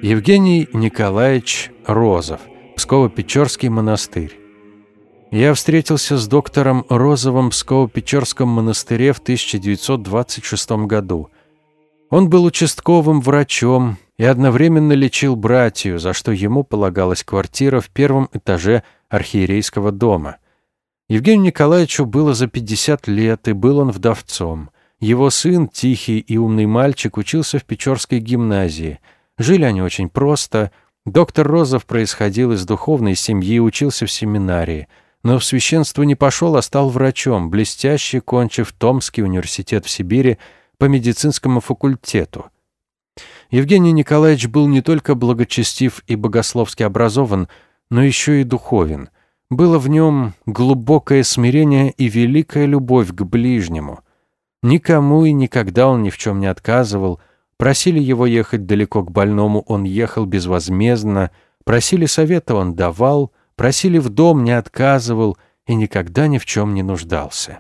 Евгений Николаевич Розов, Псково-Печорский монастырь. Я встретился с доктором Розовым в Псково-Печорском монастыре в 1926 году. Он был участковым врачом и одновременно лечил братью, за что ему полагалась квартира в первом этаже архиерейского дома. Евгению Николаевичу было за 50 лет, и был он вдовцом. Его сын, тихий и умный мальчик, учился в Печорской гимназии. Жили они очень просто. Доктор Розов происходил из духовной семьи, учился в семинарии. Но в священство не пошел, а стал врачом, блестяще кончив Томский университет в Сибири по медицинскому факультету. Евгений Николаевич был не только благочестив и богословски образован, но еще и духовен. Было в нем глубокое смирение и великая любовь к ближнему. Никому и никогда он ни в чем не отказывал. Просили его ехать далеко к больному, он ехал безвозмездно. Просили совета, он давал. Просили в дом, не отказывал и никогда ни в чем не нуждался.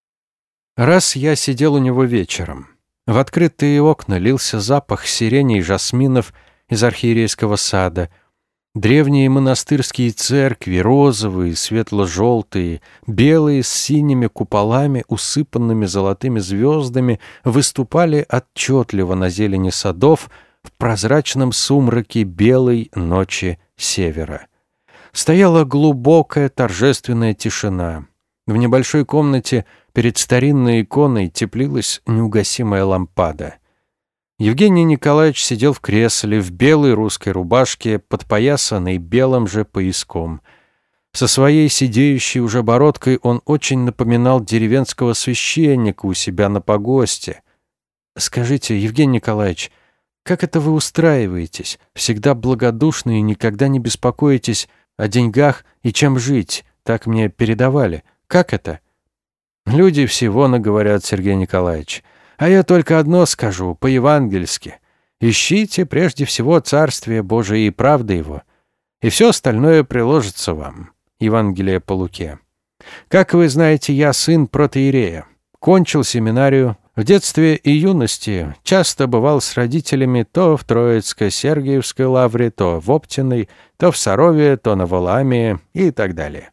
Раз я сидел у него вечером. В открытые окна лился запах сирени и жасминов из архиерейского сада. Древние монастырские церкви, розовые, светло-желтые, белые с синими куполами, усыпанными золотыми звездами, выступали отчетливо на зелени садов в прозрачном сумраке белой ночи севера. Стояла глубокая торжественная тишина. В небольшой комнате перед старинной иконой теплилась неугасимая лампада. Евгений Николаевич сидел в кресле в белой русской рубашке, подпоясанной белым же пояском. Со своей сидеющей уже бородкой он очень напоминал деревенского священника у себя на погосте. «Скажите, Евгений Николаевич, как это вы устраиваетесь? Всегда благодушны и никогда не беспокоитесь о деньгах и чем жить, так мне передавали. Как это?» «Люди всего наговорят, Сергей Николаевич. А я только одно скажу, по-евангельски. Ищите прежде всего Царствие Божие и правды Его, и все остальное приложится вам». Евангелие по Луке. «Как вы знаете, я сын протоиерея. Кончил семинарию. В детстве и юности часто бывал с родителями то в Троицко-Сергиевской лавре, то в Оптиной, то в Сарове, то на Валаамии и так далее.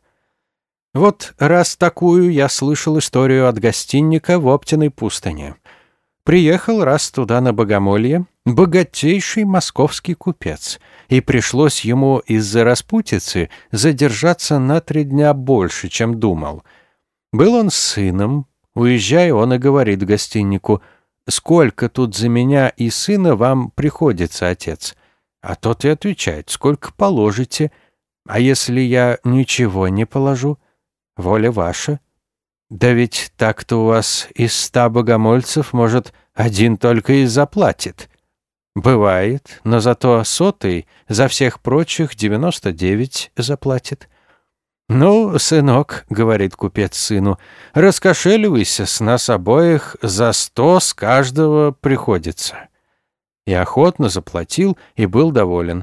Вот раз такую я слышал историю от гостинника в Оптиной пустыне. Приехал раз туда на богомолье богатейший московский купец, и пришлось ему из-за распутицы задержаться на 3 дня больше, чем думал. Был он с сыном. Уезжая, он и говорит гостиннику: «Сколько тут за меня и сына вам приходится, отец?» А тот и отвечает: «Сколько положите? А если я ничего не положу? Воля ваша». «Да ведь так-то у вас из 100 богомольцев, может, один только и заплатит». «Бывает, но зато 100-й за всех прочих 99 заплатит». «Ну, сынок, — говорит купец сыну, — раскошеливайся, с нас обоих за 100 с каждого приходится». И охотно заплатил, и был доволен.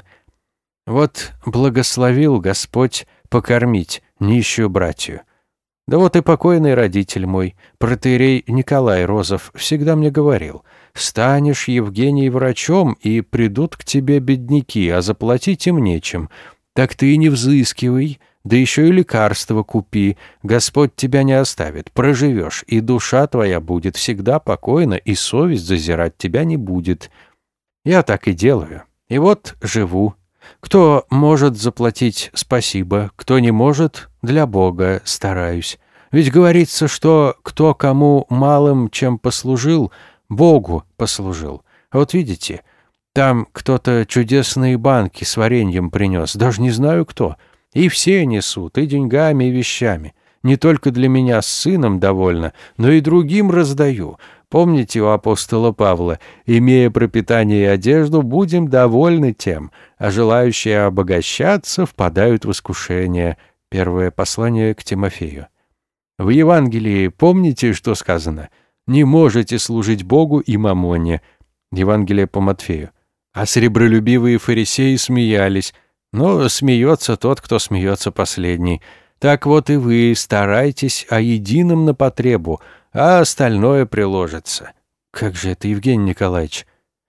Вот благословил Господь покормить нищую братью. Да вот и покойный родитель мой, протоиерей Николай Розов, всегда мне говорил: «Станешь, Евгений, врачом, и придут к тебе бедняки, а заплатить им нечем. Так ты и не взыскивай, да еще и лекарства купи. Господь тебя не оставит, проживешь, и душа твоя будет всегда покойна, и совесть зазирать тебя не будет». Я так и делаю. И вот живу. Кто может заплатить — спасибо, кто не может — для Бога стараюсь. Ведь говорится, что кто кому малым чем послужил, Богу послужил. А вот видите, там кто-то чудесные банки с вареньем принес, даже не знаю кто. И все несут, и деньгами, и вещами. Не только для меня с сыном довольно, но и другим раздаю. Помните у апостола Павла: «Имея пропитание и одежду, будем довольны тем, а желающие обогащаться впадают в искушение». Первое послание к Тимофею. В Евангелии помните, что сказано? «Не можете служить Богу и мамоне». Евангелие по Матфею. А сребролюбивые фарисеи смеялись. Но смеется тот, кто смеется последний. Так вот и вы старайтесь о едином на потребу, а остальное приложится. Как же это, Евгений Николаевич?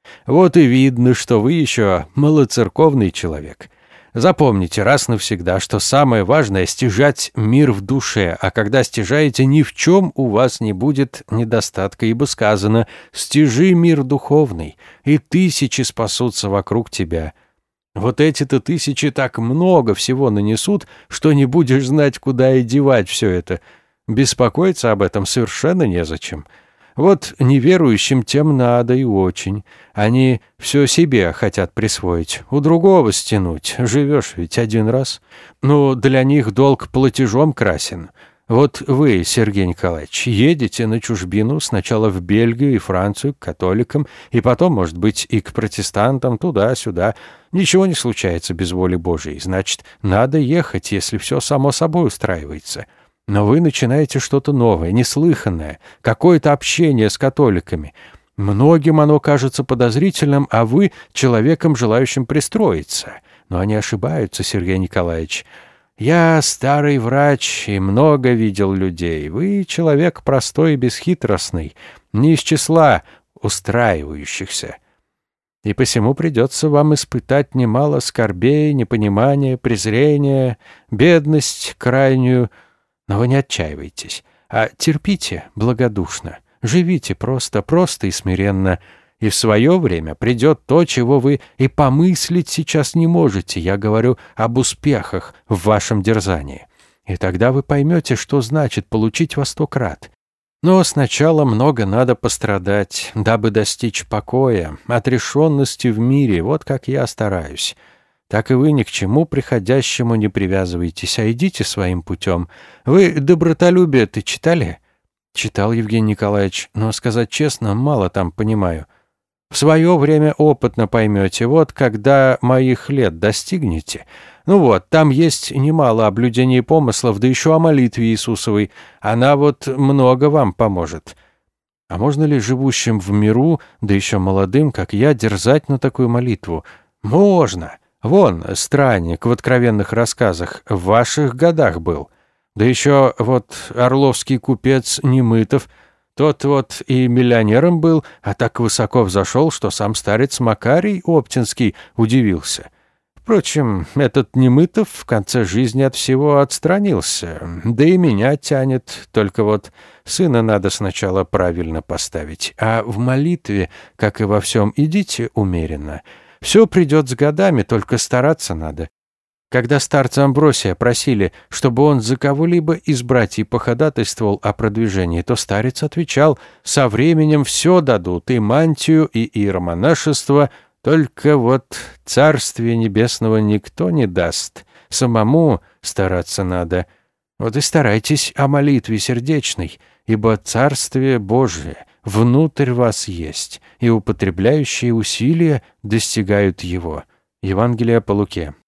Вот и видно, что вы еще малоцерковный человек. Запомните раз навсегда, что самое важное — стяжать мир в душе, а когда стяжаете, ни в чем у вас не будет недостатка, ибо сказано: «Стяжи мир духовный, и тысячи спасутся вокруг тебя». Вот эти-то тысячи так много всего нанесут, что не будешь знать, куда и девать все это. Беспокоиться об этом совершенно незачем. Вот неверующим тем надо и очень. Они все себе хотят присвоить, у другого стянуть. Живешь ведь один раз. Ну, для них долг платежом красен. Вот вы, Сергей Николаевич, едете на чужбину, сначала в Бельгию и Францию к католикам, и потом, может быть, и к протестантам, туда-сюда. Ничего не случается без воли Божией. Значит, надо ехать, если все само собой устраивается. Но вы начинаете что-то новое, неслыханное, какое-то общение с католиками. Многим оно кажется подозрительным, а вы — человеком, желающим пристроиться. Но они ошибаются, Сергей Николаевич. Я старый врач и много видел людей. Вы человек простой и бесхитростный, не из числа устраивающихся. И посему придется вам испытать немало скорбей, непонимания, презрения, бедность крайнюю. Но вы не отчаивайтесь, а терпите благодушно, живите просто и смиренно, и в свое время придет то, чего вы и помыслить сейчас не можете. Я говорю об успехах в вашем дерзании. И тогда вы поймете, что значит получить во 100 крат. Но сначала много надо пострадать, дабы достичь покоя, отрешенности в мире, вот как я стараюсь. Так и вы ни к чему приходящему не привязывайтесь, а идите своим путем. Вы «Добротолюбие»-то читали? Читал, Евгений Николаевич, но, сказать честно, мало там понимаю. В свое время опытно поймете, вот когда моих лет достигнете. Ну вот, там есть немало облюдений помыслов, да еще о молитве Иисусовой. Она вот много вам поможет. А можно ли живущим в миру, да еще молодым, как я, дерзать на такую молитву? Можно. Вон, странник в откровенных рассказах в ваших годах был. Да еще вот орловский купец Немытов, тот вот и миллионером был, а так высоко взошел, что сам старец Макарий Оптинский удивился. Впрочем, этот Немытов в конце жизни от всего отстранился, да и меня тянет, только вот сына надо сначала правильно поставить, а в молитве, как и во всем, идите умеренно. Все придет с годами, только стараться надо. Когда старца Амбросия просили, чтобы он за кого-либо из братьев походатайствовал о продвижении, то старец отвечал: «Со временем все дадут, и мантию, и иеромонашество, только вот Царствия Небесного никто не даст. Самому стараться надо. Вот и старайтесь о молитве сердечной, ибо Царствие Божие внутрь вас есть, и употребляющие усилия достигают его». Евангелие по Луке,